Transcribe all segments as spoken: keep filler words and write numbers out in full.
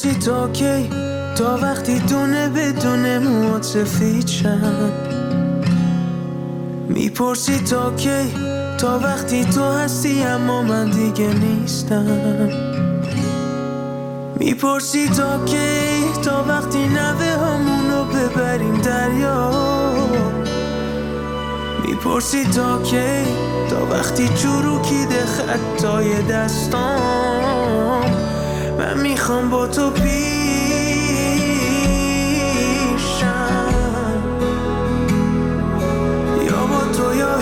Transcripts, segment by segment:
میپرسی تا کی، تا وقتی دونه بدونه موات سفید شن. میپرسی تا کی، تا وقتی تو هستی اما من دیگه نیستم. میپرسی تا کی، تا وقتی نوه همونو ببریم دریا. میپرسی تا کی، تا وقتی چروکیده خطای دستام. من میخوام با تو پیشم، یا با تو یا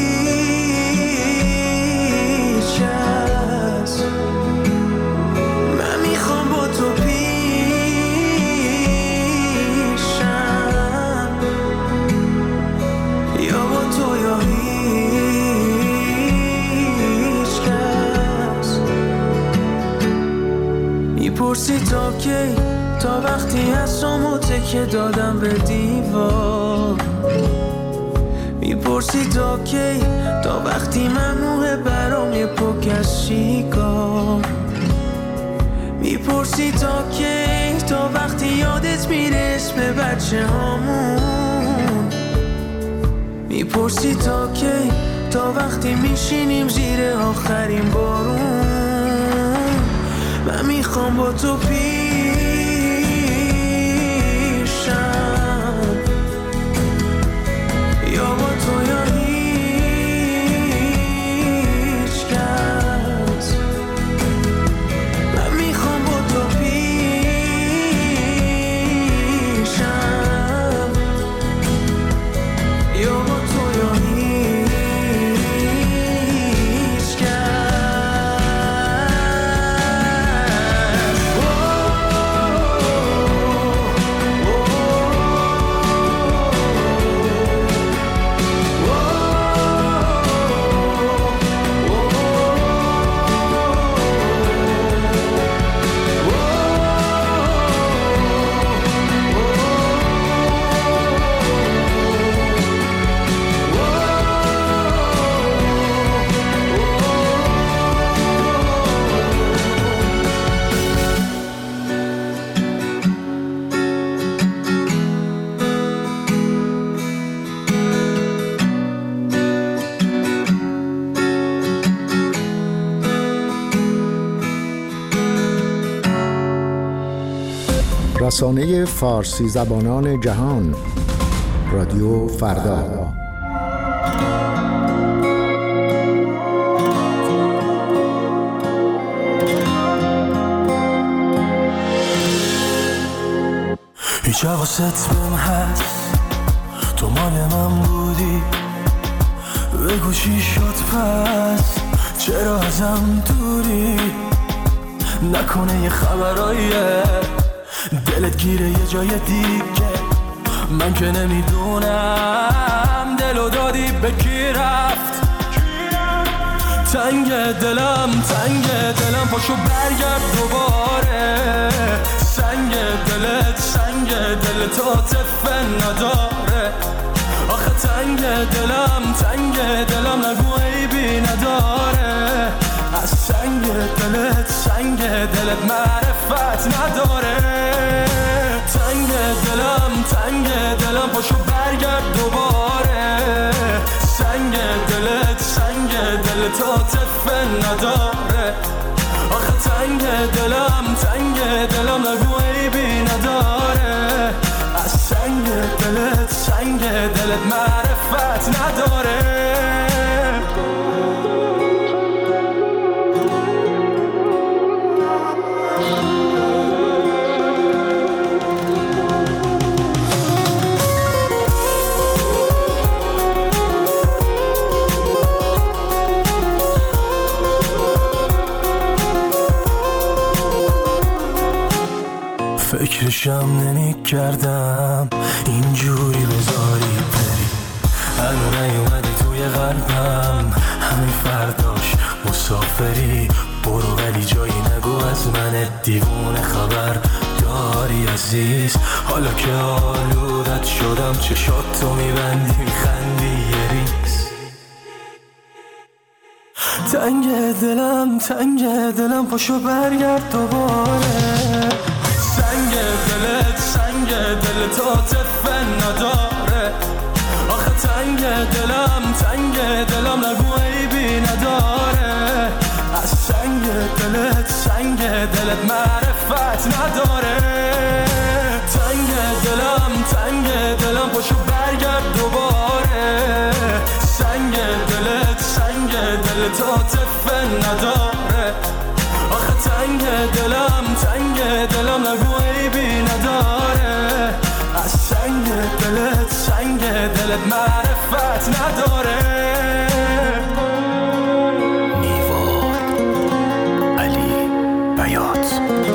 هیچ کس. من میخوام با تو پیشم، یا با تو یا هیچ کس. میپرسی تا کی، تا وقتی حسامو تکه دادم به دیوار. میپرسی تا کی، تا وقتی ممنوعه برام یه پک از شیکار. میپرسی تا کی، تا وقتی یادت میره اسم بچه هامون. میپرسی تا کی، تا وقتی میشینیم زیر آخرین بارون. من میخوام با تو پیشم، یا با تو یا هیچ کس. من میخوام با تو پیشم، یا با تو یا هیچ کس. رسانه فارسی زبانان جهان، رادیو فردا. هیچ حواست بهم هست، تو مال من بودی. بگو چی شد پس، چرا ازم دوری؟ نکنه یه خبراییه دلت گیره یه جای دیگه. من که نمیدونم دلو دادی به کی رفت. تنگ دلم تنگ دلم پاشو برگرد دوباره. سنگ دلت سنگ دلت عاطفه نداره. آخه تنگ دلم تنگ دلم نگو عیبی نداره. از سنگ دلت سنگ دلت معرفت نداره. تنگ دلم تنگ دلم پاشو برگرد دوباره. سنگ دلت سنگ دلت عاطفه نداره. آخه تنگ دلم تنگ دلم نگو عیبی نداره. از سنگ دلت سنگ دلت معرفت نداره. فکرشم نمی کردم اینجوری بذاری بری. هنو نیومدی توی قلبم همین فرداش مسافری. برو ولی جایی نگو از من دیوونه خبر داری عزیز. حالا که آلودت شدم چشاتو میبندی میخندی یه ریز. تنگ دلم تنگ دلم پاشو برگرد دوباره. دل تا تفه نداره. آخه تنگ دلم تنگ دلم نگو عیبی نداره. از سنگ دلت سنگ دلت معرفت نداره. تنگ دلم تنگ دلم پاشو برگرد دوباره. سنگ دلت سنگ دلت عاطفه نداره. آخه تنگ دلم تنگ دلم نگو عیبی نداره. از سنگ دلت سنگ دلت معرفت نداره. نیوار علی بیات.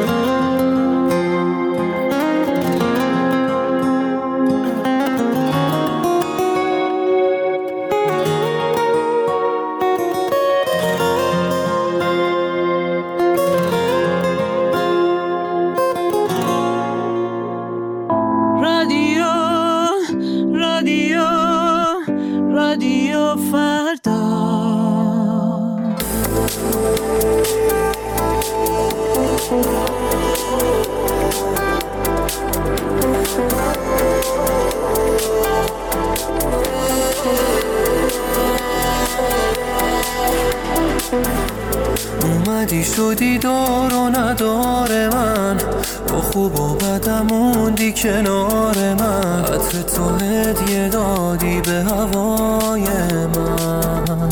اومدی شدی دار و نداره من، با خوب و بدم موندی کنار من. عطر تو هدیه دادی به هوای من.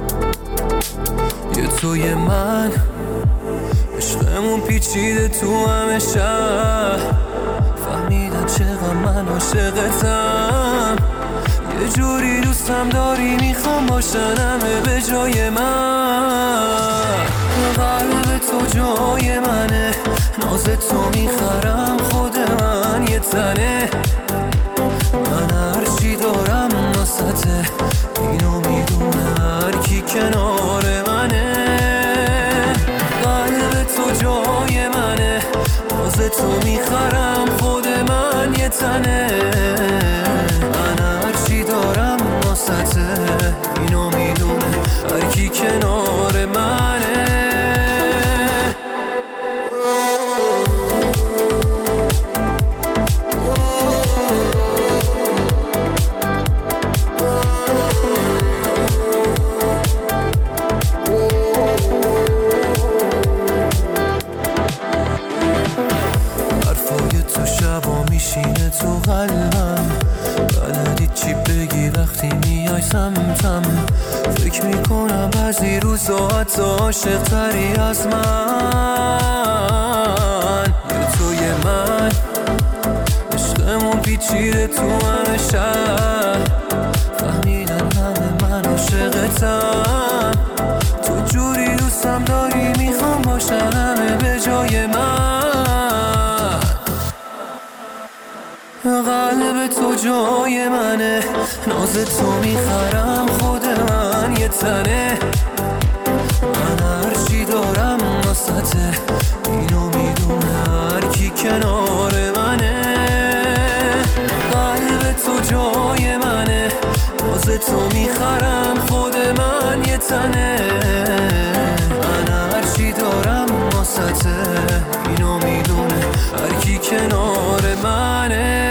یه توی من عشقمون پیچیده تو همه شهر. فهمیدم چقدر من عاشقتم. یه جوری دوستم داری میخوام باشن همه به جای من. قلب تو جای منه، ناز تو میخرم خود من یه تنه. من هرچی دارم ناسته، اینو میدونه هر کی کنار منه. قلب تو جای منه، ناز تو میخرم خود من یه تنه. من هرچی دارم ناسته، اینو میدونه هر کی کنار منه. تو قلبم بلدی چی بگی وقتی میای سمتم. فکر میکنم بعضی روزا حتی عاشق تری از من. یه توی من عشقمون پیچیده تو همه شهر. فهمیدن همه من عاشقتم. تو جوری دوستم داری میخوام باشن همه به جای من. قلب تو جای منه، ناز تو میخرم خود من یه تنه. من هرچی دارم ناسته، اینو میدونه هر کی کنار منه. قلب تو جای منه، ناز تو میخرم خود من یه تنه. من هرچی دارم ناسته، اینو میدونه هر کی کنار منه.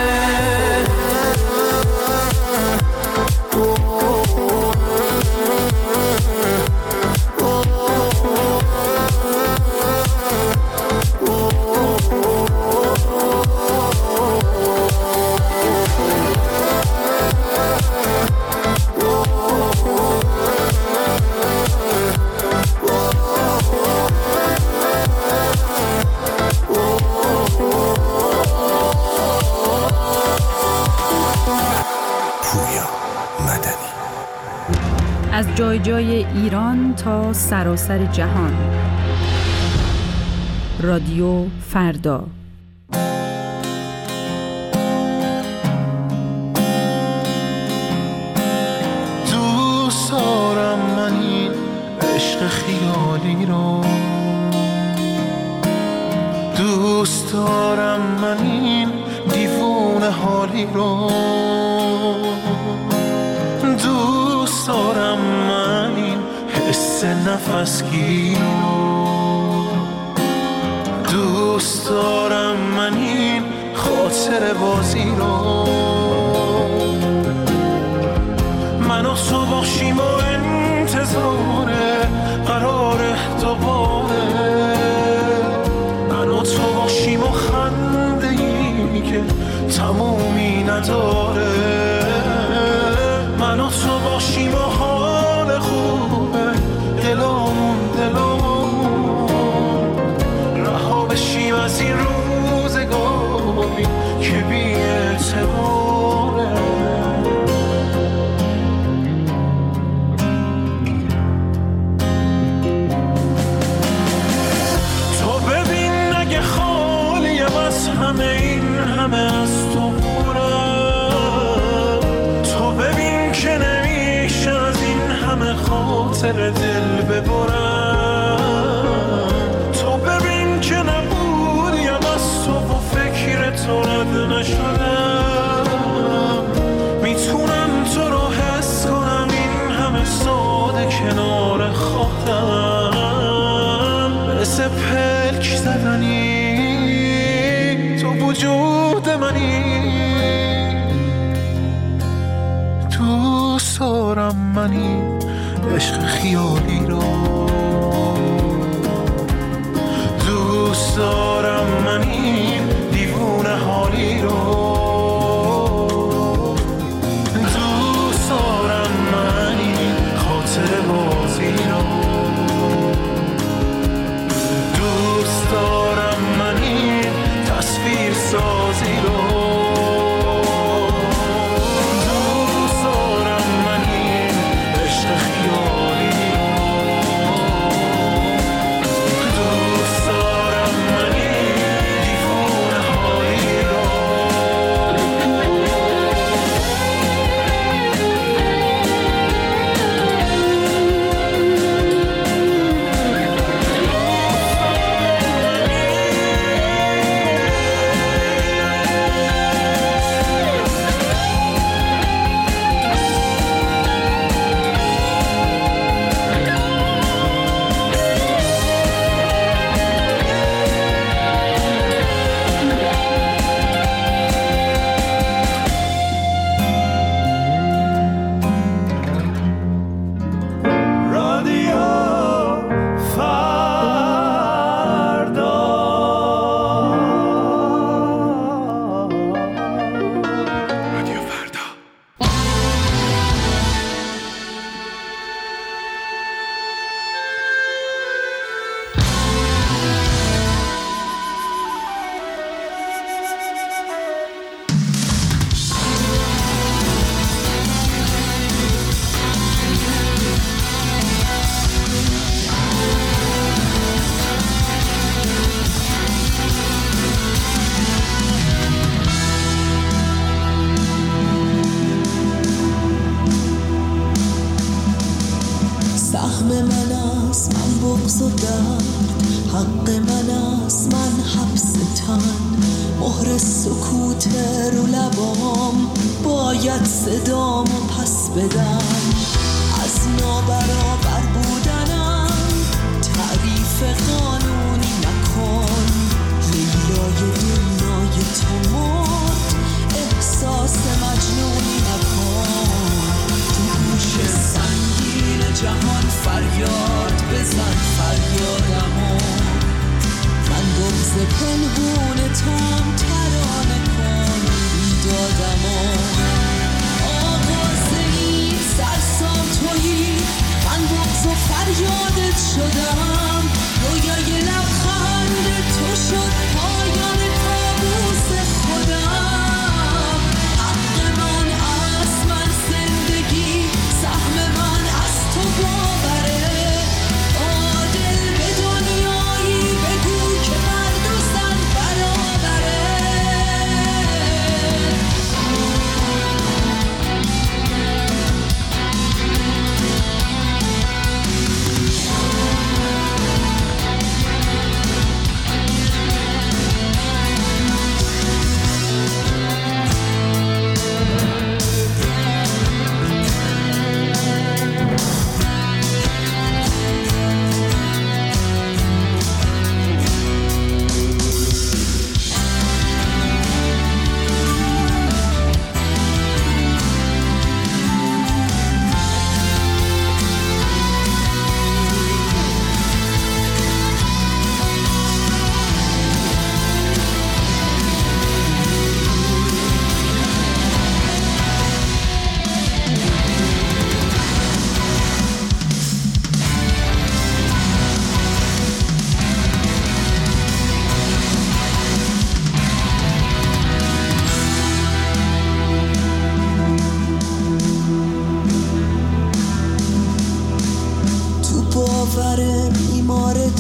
از جای جای ایران تا سراسر جهان. رادیو فردا. دوست دارم من این عشق خیالی رو. دوست دارم من این دیوونه حالی رو. دوست دارم من این حس نفسگی رو. دوست دارم من این خاطر بازی رو. من و تو باشیم و انتظار قرار دوباره، من و تو باشیم و خنده ای که تمومی نداره، من و تو باشیم و حال خوبه دلامون دلامون، رها بشیم از این روزگاری که بی اعتباره. تو ببین اگه خالیم از همه این همه از تو بورم، تو ببین که نمیشه از این همه خاطر دل ببرم، تو ببین که نبودیم از تو و فکر تو رد نشدم، میتونم تو رو حس کنم این همه ساده کنار خودم، مثل پلک زدنی تو وجود منی، دوست دارم منی عشق خیالی رو، دوست دارم منی دیوونه حالی رو، دوست دارم منی خاطر بازی رو، دوست دارم منی تصویر سازی رو، دوست دارم منی عشق خیالی رو، دوست دارم منی دیوونه حالی رو. سهم من است من بغض و درد، حق من است من حبس تن، مهر سکوت رو لبام باید صدامو پس بدم، از نابرابر بودنم تعریف قانونی نکن، لیلای دنیای تو مرد احساس مجنونی نکن، تو گوش سنگین جهان فریاد بزن فریادمو، من بغض پنهون توم ترانه کن بیدادمو، آغاز این سرسام تویی، من بغض و فریادت شدم، رویای لبخند تو شد پایان کابوس خودم، حق من از من زندگی، سهم من از تو باوره، عادل به دنیایی بگو که مرد و زن برابره.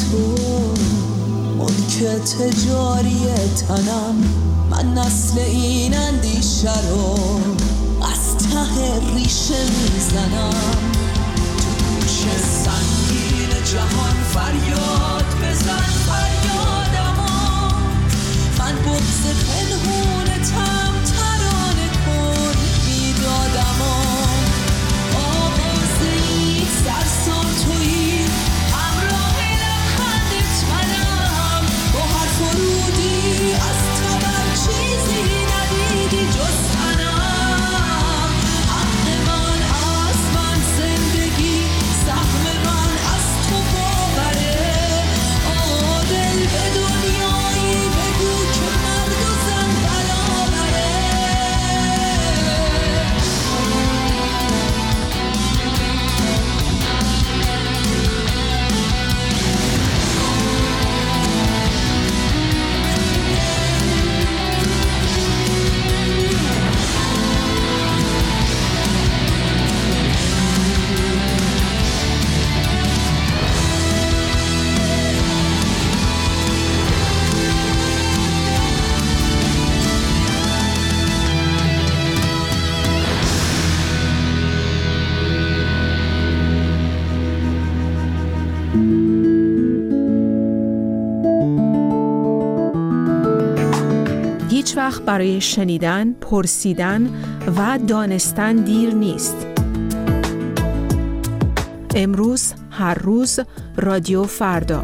تو ملک تجاری تنم، من نسل این اندیشه رو از ته ریشه میزنم. تو گوش سنگین جهان فریاد بزن فریادمو، من بغض پنهونتم ترانه کن بیدادمو. آواز این سرسام تویی، همراه لبخندت منم، با هر فرودی از تبر چیزی ندیدی جز تنم. حق من از من زندگی، سهم من از تو باوره. آه دل به دنیایی بگو که مرد و زن برابره. هیچ وقت برای شنیدن، پرسیدن و دانستن دیر نیست. امروز، هر روز، رادیو فردا.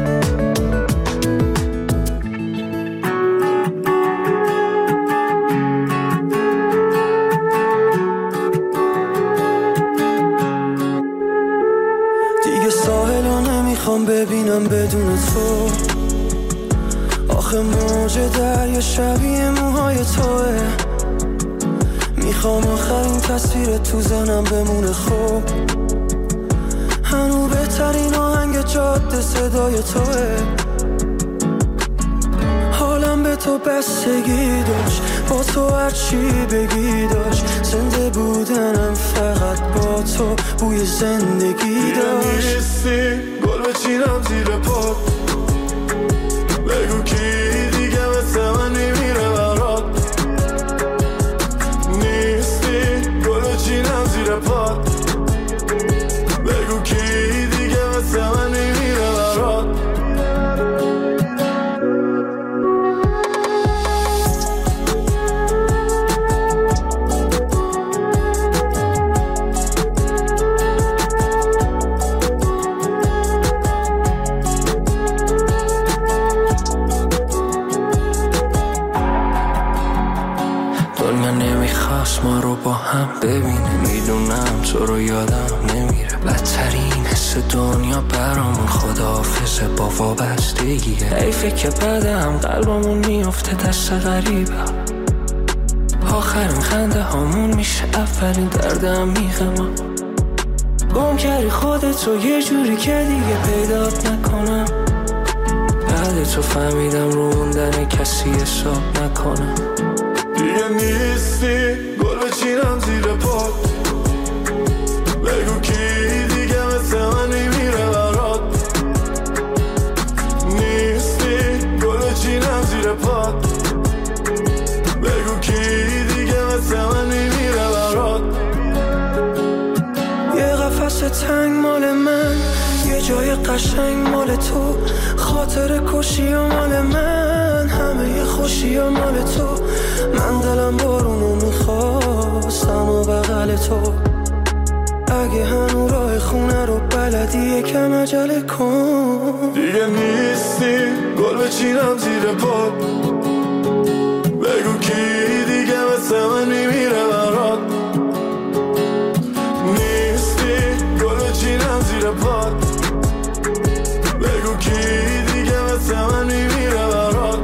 دیگه ساحلو نمیخوام ببینم بدون تو، آخه موج دریا شبیه موهای توه. میخوام آخرین تصویر تو ذهنم بمونه خوب، هنو بهترین آهنگ جاده صدای توه. حالم به تو بستگی داشت، با تو هرچی بگی داشت، زنده بودنم فقط با تو بوی زندگی داشت. نیستی گل بچینم زیر پات، بگو کی دیگه مثل من میمیره برات. نیستی گل بچینم زیر پات، بگو کی دیگه مثل من میمیره برات. ما رو با هم ببینه، میدونم تو رو یادم نمیره. بدترین حس دنیا برامون خداحافظه با وابستگیه. حیفه که بعدم قلبمون میفته دست غریبه، آخرین خنده هامون میشه اولین دردم میخمم. گم کردی خودتو یه جوری که دیگه پیدات نکنم، بعد تو فهمیدم رو موندن کسی حساب نکنم. دیگه نیستی گل بچینم زیر پات، بگو کی دیگه مثل من میمیره برات. نیستی گل بچینم زیر پات، بگو کی دیگه مثل من میمیره برات. یه قفس تنگ مال من، یه جای قشنگ مال تو، خاطر کشی و مال من، همه یه خوشی و مال تو. من دلم بارونو میخواستم و بغل تو، اگه هنو راه خونه رو بلدی یکم عجله کن. دیگه نیستی گل بچینم زیر پات، بگو کی دیگه مثل من میمیره برات. نیستی گل بچینم زیر پات، بگو کی دیگه مثل من میمیره برات.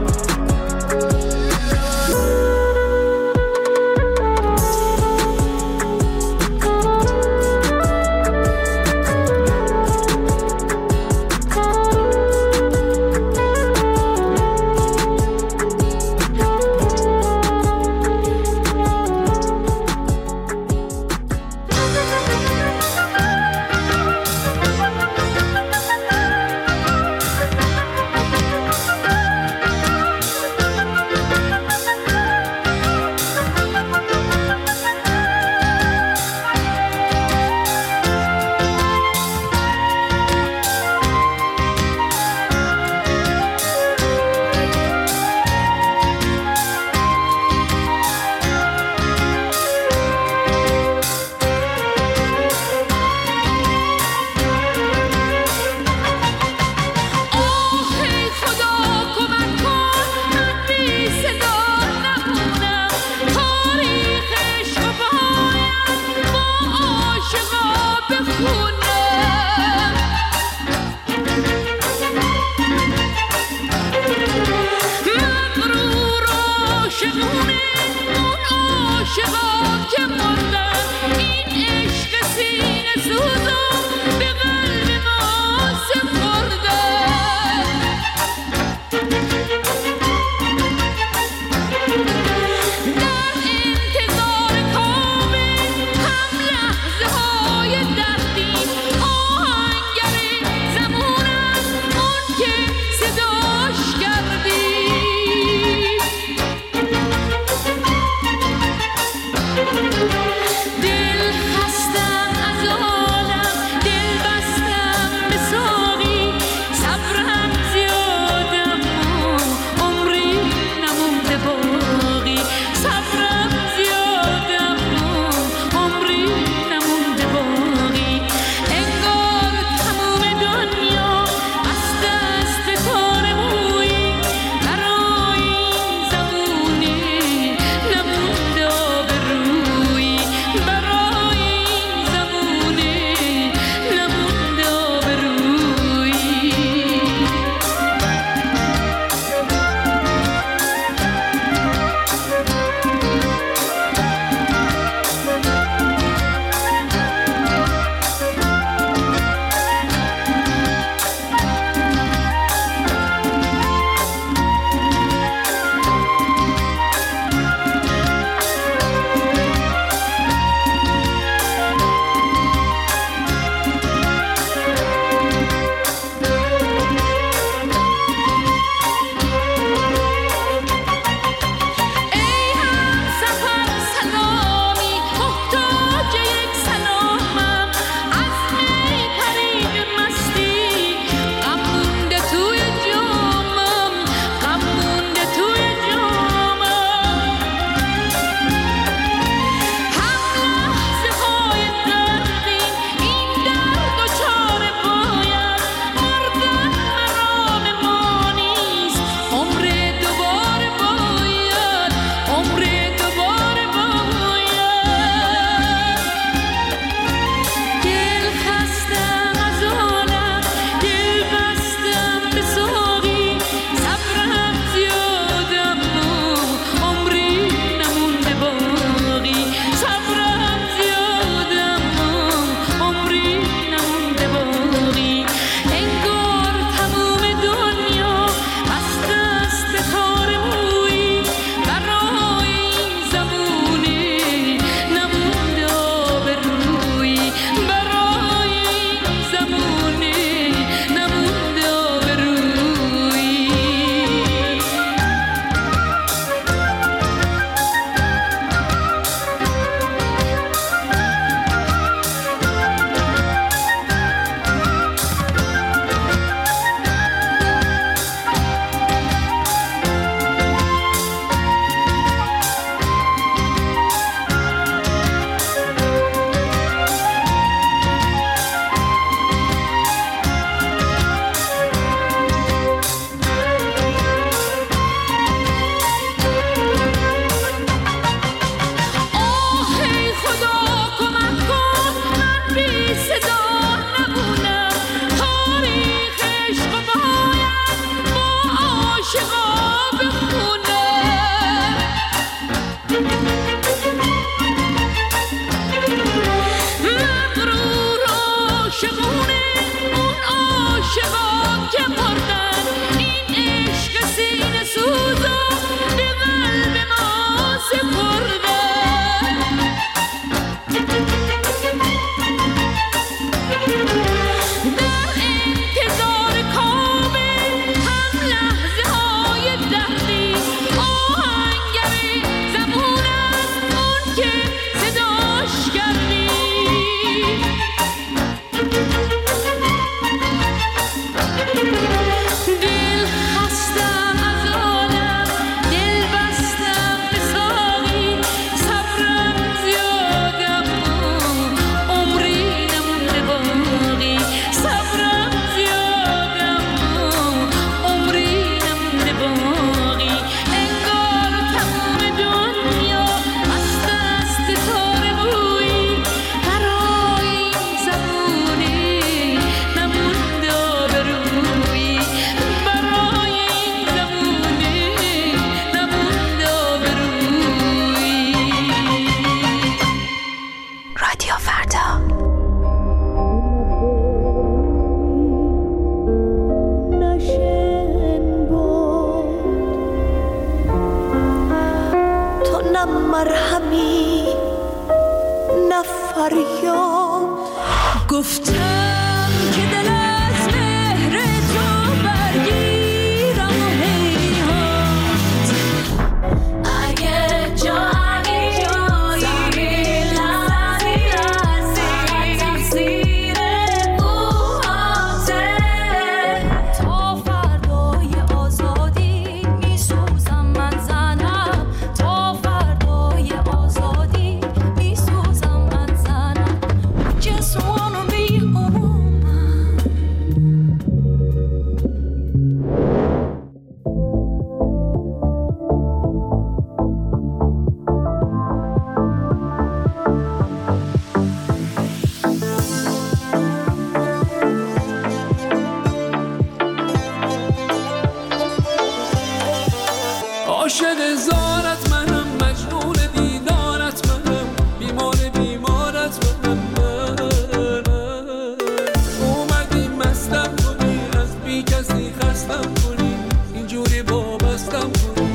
مستم کنی، از بی کسی خستم کنی، اینجوری وابستم کنی.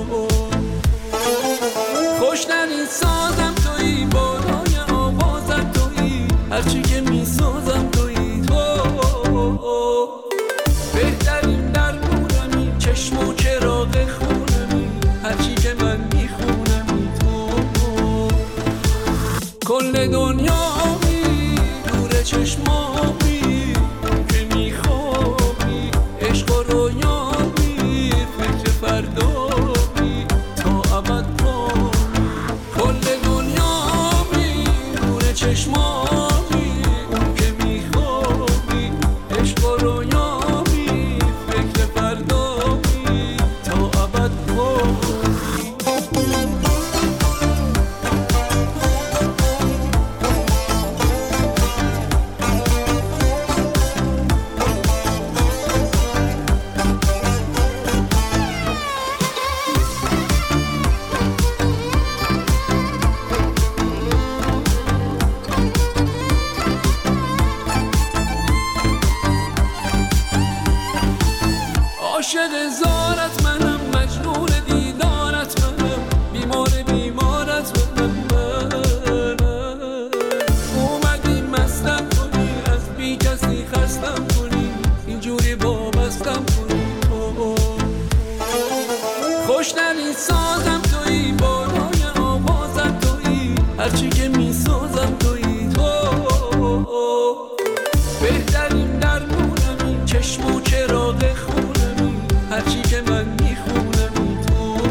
خوشترین سازم تویی، بالای آوازم تویی، هرچی که میسازم تویی تو. بهترین درمونمی، چشم و چراغ خونمی، هرچی که من میخونمی تو. کل دنیامی دور چشمامی که میخوابی، عشق و رویامی، فکر فردامی تا ابد پا. کل دنیامی دور چشمامی که میخوابی، عشق و رویامی، فکر فردامی تا ابد پا. عاشق زارت منم، مجنون دیدارت منم، بیمار بیمارت منم. اومدی مستم کنی، از بی کسی خستم کنی، اینجوری وابستم کنی تو. خوشترین سازم تویی، بالای آوازم تویی، هرچی که میسازم تویی تو. بهترین درمونمی، چشم و چراغ خونمی، هرچی که من میخونم تو.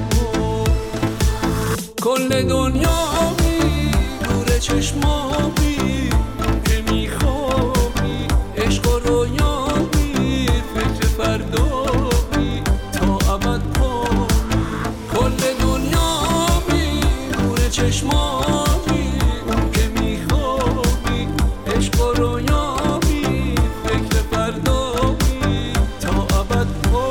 کل دنیامی دور چشمامی که میخوابی، عشق و رویامی، فکر فردامی تا ابد پا. کل دنیامی دور چشمامی که میخوابی، عشق و رویامی، فکر فردامی تا ابد پا.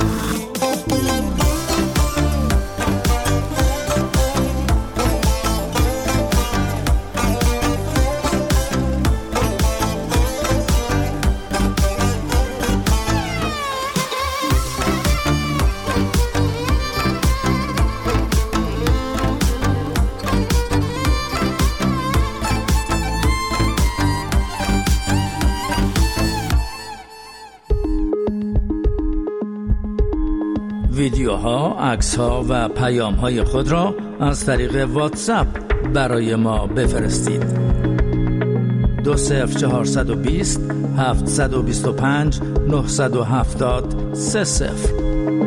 ویدیوها، عکس‌ها و پیام‌های خود را از طریق واتساپ برای ما بفرستید. دو صفر چهارصد و بیست هفتصد و بیست و پنج نهصد و هفتاد سه صفر.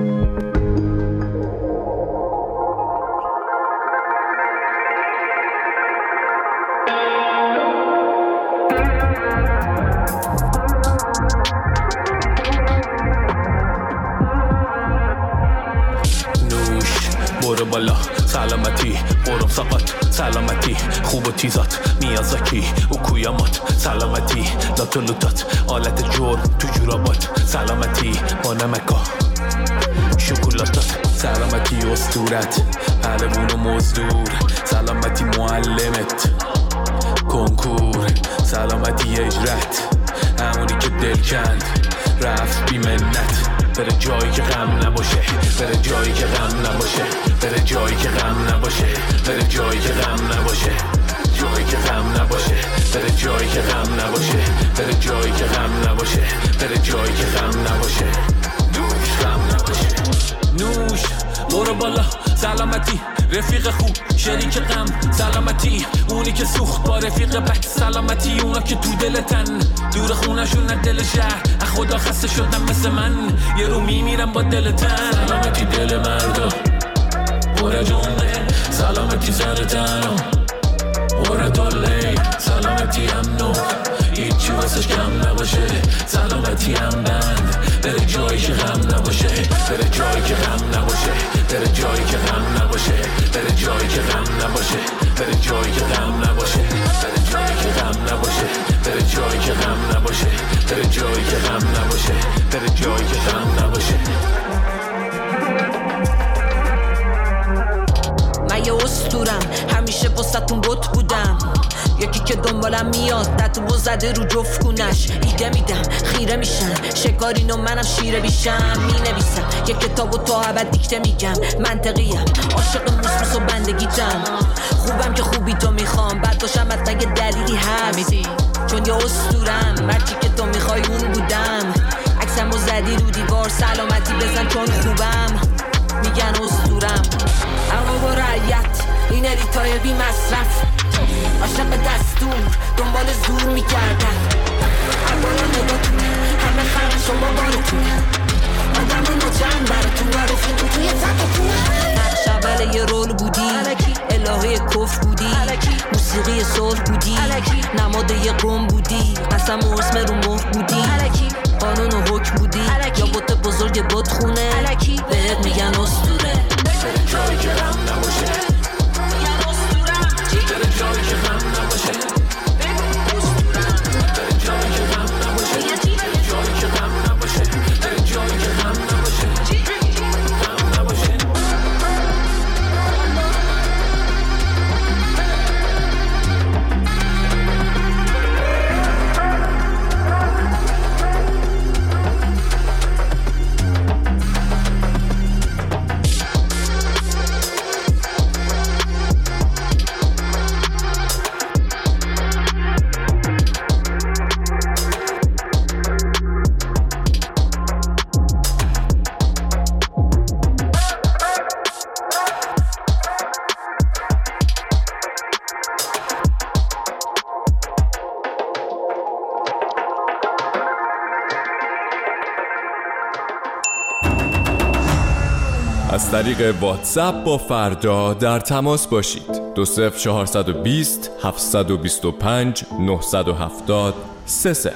برو بالا سلامتی، برو سقط سلامتی، خوب و تیزات میازاکی و کویامات سلامتی، لاتولوتات آلت جور تو جورابات سلامتی، با نمکا شکلاتات سلامتی، اسطورت پهلوون و مزدور سلامتی، معلمت کنکور سلامتی، اجرت همونی که دل کند رفت بی منت، بره جایی که غم نباشه، بره جایی که غم نباشه، بره جایی که غم نباشه، بره جایی که غم نباشه، جایی که غم نباشه، بره جایی که غم نباشه، بره جایی که غم نباشه، بره جایی که غم نباشه، نوش غم نباشه. نوش برو بالا سلامتی، رفیق خوب شریک غم سلامتی، اونی که سوخت با رفیق بد سلامتی، اونا که تو دلتن دور خونشون نه دل شهر، خدا خسته شدم مثل من یه رو میمیرم با دلتن. سلامتی دل مردا پر جمعه، سلامتی سر تنم پر داله، سلامتی امنو هیچی واسش کم نباشه، سلامتی هم بند بره جایی که غم نباشه، بره جایی که غم نباشه، بره جایی که غم نباشه، بره جایی که غم نباشه، بره جایی که غم نباشه، بره جایی که غم نباشه، بره جایی که غم نباشه، بره جایی که غم نباشه، بره جایی که غم نباشه. من یه اسطورم همیشه واسه‌تون بت بودم، یکی که دنبالم میاد تتو زده رو جفت کونش. ایده میدم خیره میشن شکارین و منم شیره بیشم. مینویسم یک کتابو تا ابد دیکته میگم. منطقیم عاشق موسموس و بندگیتم. خوبم که خوبی تو میخوام بعد باشم حتما یه دلیلی هست چون یه اسطورم. مرچی که تو میخوای اون بودم. عکسمو زدی رو دیوار سلامتی بزن چون خوبم. میگن اسطورم اما با رعیت این الیتای بی مصرف. عاشق دستور دنبال زور میکردن. هر بالا نگاتونه همه خرم شما بارتونه. آدم رو نوچن براتون و رفتون تو توی تقتون. نقش اول یه رول بودی الهه کف بودی. موسیقی صلح بودی نماد یه قوم بودی. قسم و اسم رو مهر بودی. قانون و حکم بودی یا بوت بزرگ بود خونه. بهت میگن اسطوره. جایی که غم نباشه میگن اسطورم. داره جایی که غم نباشه. داره جایی که غم نباشه. جایی که غم نباشه. داره جایی که غم نباشه. غم نباشه. از طریق واتساپ با فردا در تماس باشید. دو صفر چهارصد و بیست هفتصد و بیست و پنج نهصد و هفتاد سه صفر.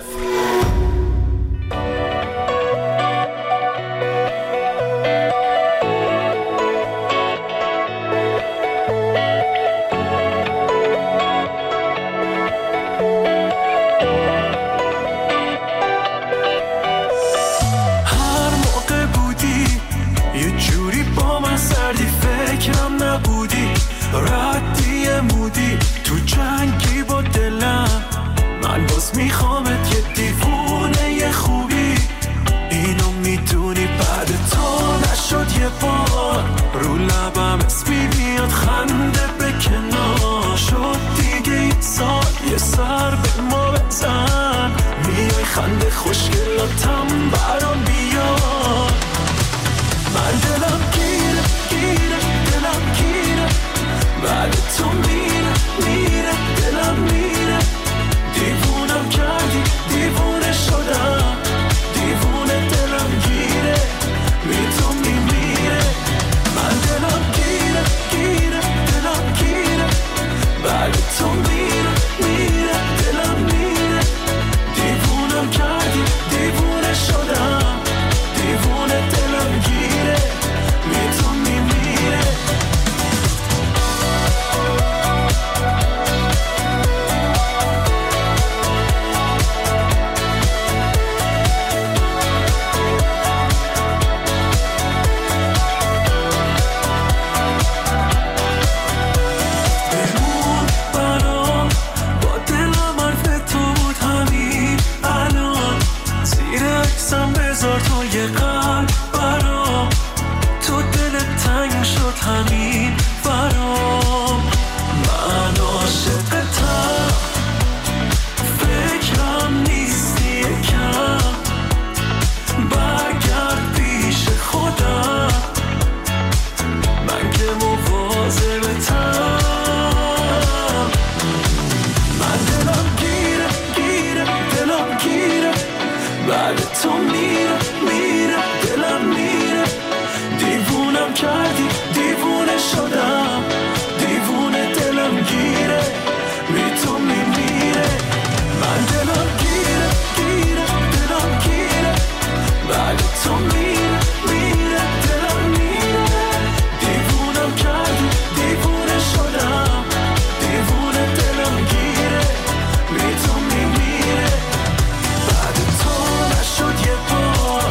بعد تو نشد یه بار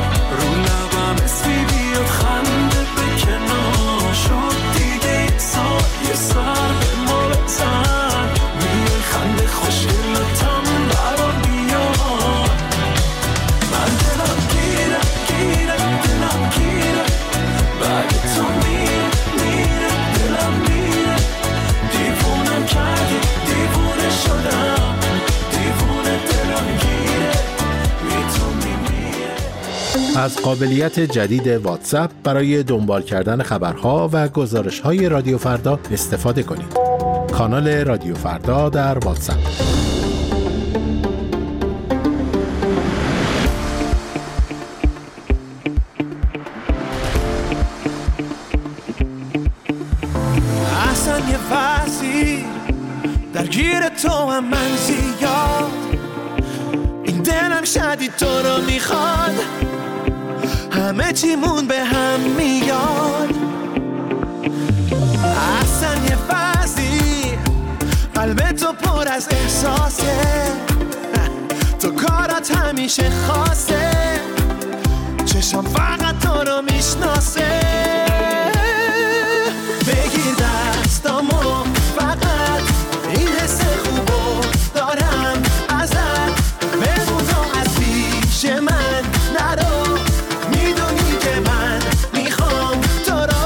از قابلیت جدید واتساپ برای دنبال کردن خبرها و گزارش‌های رادیو فردا استفاده کنید. کانال رادیو فردا در واتساپ. اصلا یه فصلی درگیر تو هم من زیاد، این دلم شدید تو رو میخواد، همه چیمون به هم میاد. اصلا یه فصلی قلب تو پر از احساسه، تو کارات همیشه خاصه، چشم فقط تو رو میشناسه. بگیر دستامو فقط این حس خوبو دارم ازت، بمون و از پیش من نرو، میدونی که من میخوام تو رو.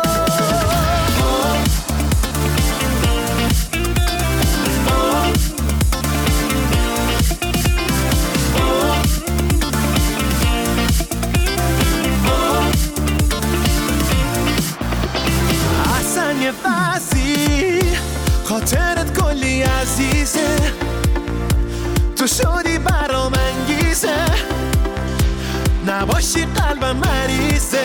اصلا یه فصلی خاطرت کلی عزیزه، تو شدی برام انگیزه، نباشی قلبم مریضه.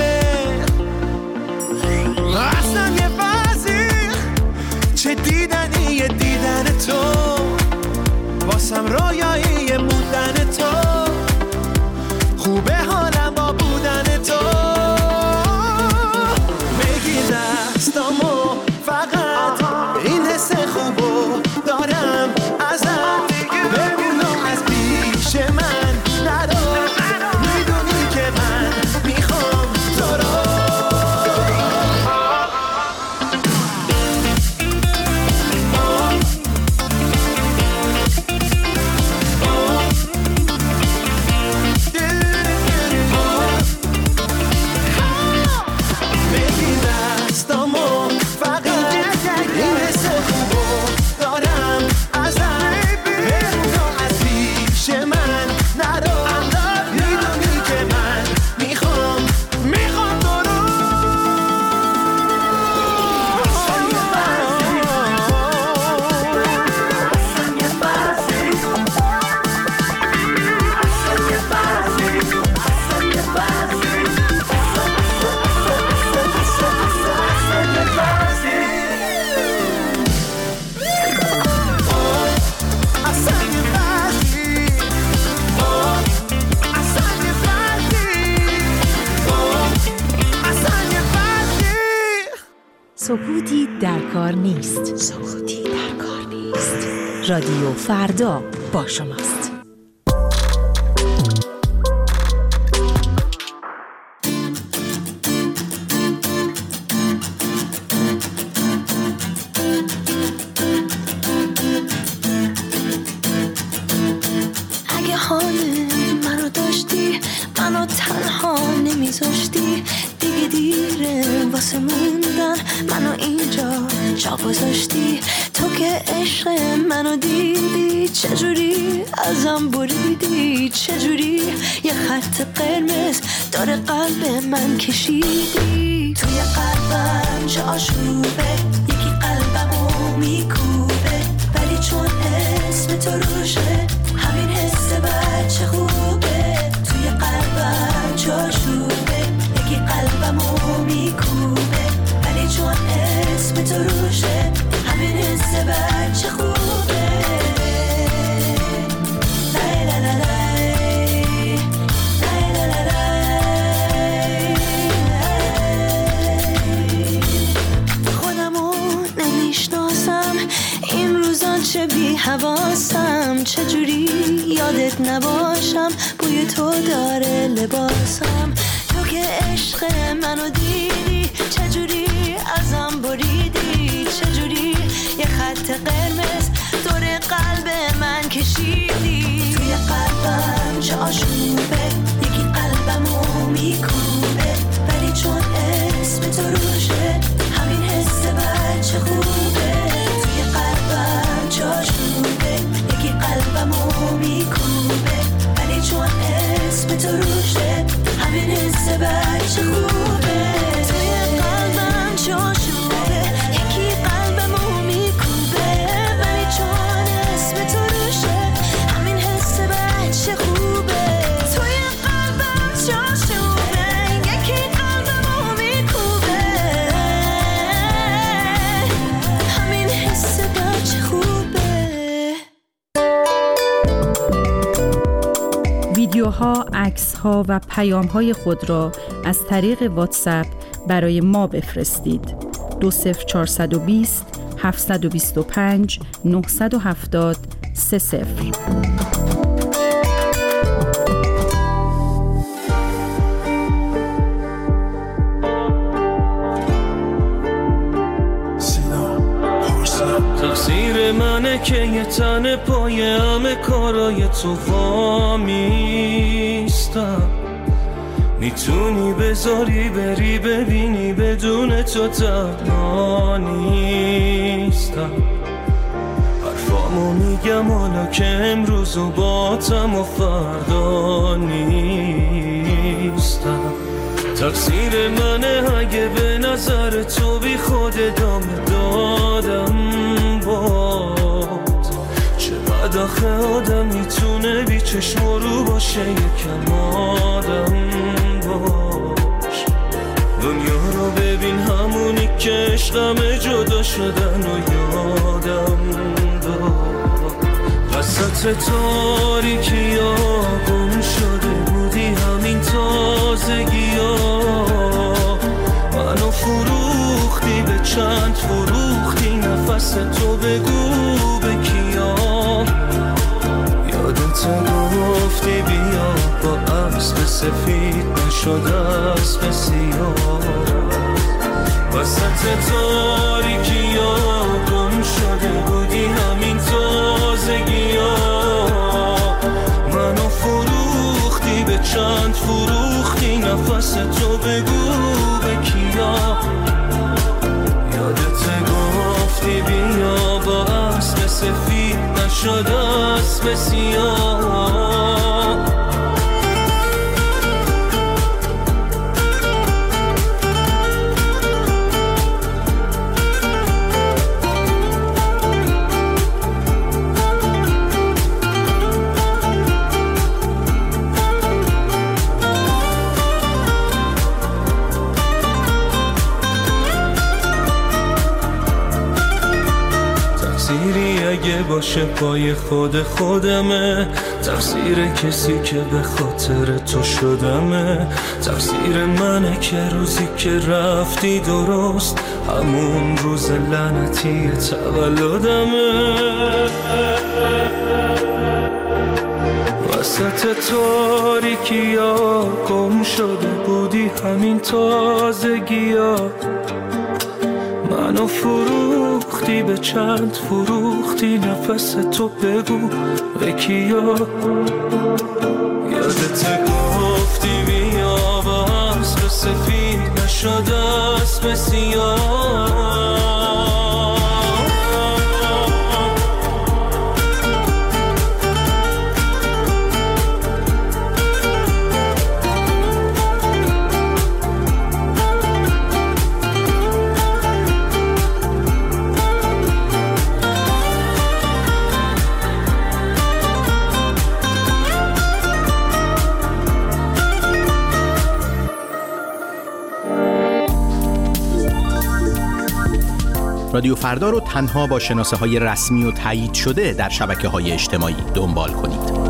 اصلا یه فصلی چه دیدنیه دیدن تو، واسم رویایی بودن تو، خوبه حالم با بودن تو. بگیر دستامو فقط این حس خوبو دارم ازت، ببین و از پیش من نرو، میدونی که من میخوام تو رو. بگیر دستامو فقط این حس خوبو دارم ازت، ببین و از پیش من نرو، میدونی که من میخوام میخوام تو رو. سکوتی در کار نیست. سکوتی در کار نیست. رادیو فردا با شماست. اگه حال منو داشتی، منو تنها نمیذاشتی، دیگه دیره واسه موندن، منو اینجا جا گذاشتی. تو که عشق منو دیدی، چجوری ازم بریدی، چجوری یه خط قرمز داره قلب من کشیدی. توی قلبم چه آشوبه، یکی قلبمو میکوبه، ولی چون اسم تو روشه همین حس بچه خوبه. توی قلبم چه آشوبه، یکی قلبمو میکوبه، ولی چون اسم تو روشه همین حس بچه خوبه. لای لای لای لای، لای لای لای لای. خودمو نمیشناسم این روزا، چه بی حواسم، چجوری یادت نباشم، بوی تو داره لباسم. تو که عشق منو دیدی، چجوری ازم بریدی، چجوری یه خط قرمز دور قلب من کشیدی. توی قلبم چه آشوبه، یکی قلبمو میکوبه، ولی چون اسم تو روشه همین حس بچه خوبه. توی قلبم چه آشوبه، یکی قلبمو میکوبه، ولی چون اسم تو روشه حس بچه خوبه توی قلبم جاشوبه یکی قلبمو میکوبه ولی چون اسم تو روشه همین حس بچه خوبه توی قلبم جاشوبه یکی قلبمو میکوبه همین حس بچه خوبه. ویدیوها، عکس‌ها و پیام‌های خود را از طریق واتساپ برای ما بفرستید. دو صفر چهارصد و بیست هفتصد و بیست و پنج نهصد و هفتاد سه صفر. تقصیر منه که یه تن پای همه کارای تو وامیستم میتونی بذاری بری ببینی بدون تو تنها نیستم حرفامو میگم حالا که امروز و باتم و فردا نیستم تقصیر منه اگه به نظر تو بی خود ادامه دادم باد چقدر آخه آدم میتونه بی چشم رو باشه یکم آدم باش دنیا رو ببین همونی که عشقمه جدا شدن و یادم داد وسط تاریکی ها گم شده بودی همین تازگی ها منو فروختی به چند فروختی نفس تو بگو به کیا یادت گفتی بیا با اسب سفید نشد اسب سیاه وسط تاریکی ها گم شده بودی همین تازگی ها منو فروختی به چند فروختی نفس تو بگو به کیا یادت گفتی بیا با اسب سفید نشد اسب سیاه اگه باشه پای خود خودمه تقصیر کسی که به خاطر تو شدمه تقصیر منه که روزی که رفتی درست همون روز لعنتی تولدمه وسط تاریکی ها گم شده بودی همین تازگی ها منو فروختی به چند فروختی نفس تو بگو به کیا یادت گفتی بیا با اسب سفید نشد اسب سیاه رادیو فردا رو تنها با شناسه های رسمی و تایید شده در شبکه های اجتماعی دنبال کنید.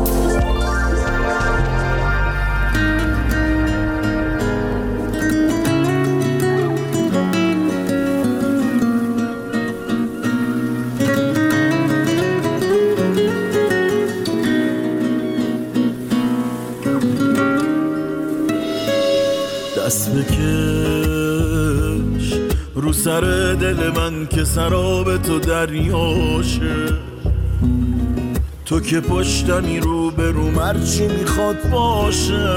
دست بکش رو سر دل من که سراب تو دریاشه تو که پشتمی رو به رو مرچی میخواد باشه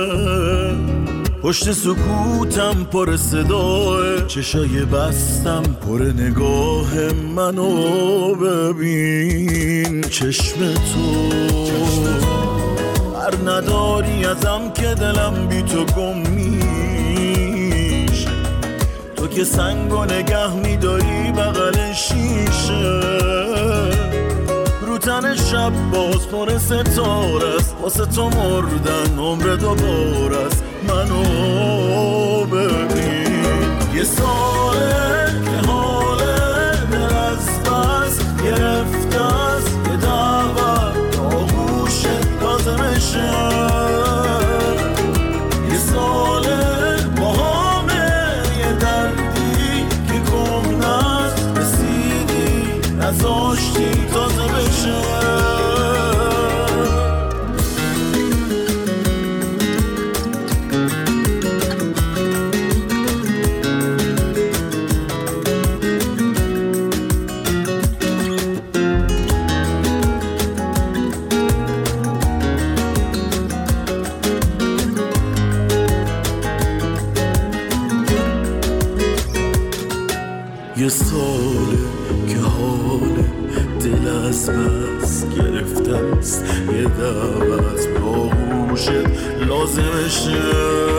پشت سکوتم پر صداه چشای بستم پر نگاه منو ببین چشم تو هر خبر نداری ازم که دلم بی تو گم میشه. تو که سنگو نگه میداری بغل شیشه، رو تن شب باز پر ستاره است، واسه تو مردن عمر دوباره است. منو ببین یه ساله که حاله دل از بس گرفته است، یه دعوت آغوشت لازمشه. یه ساله با همه یه دردی که گم نست، رسیدی نزاشتی تازه بشه. یه ساله که حال دل از بس گرفته است، یه دعوت با گوشت لازمشه.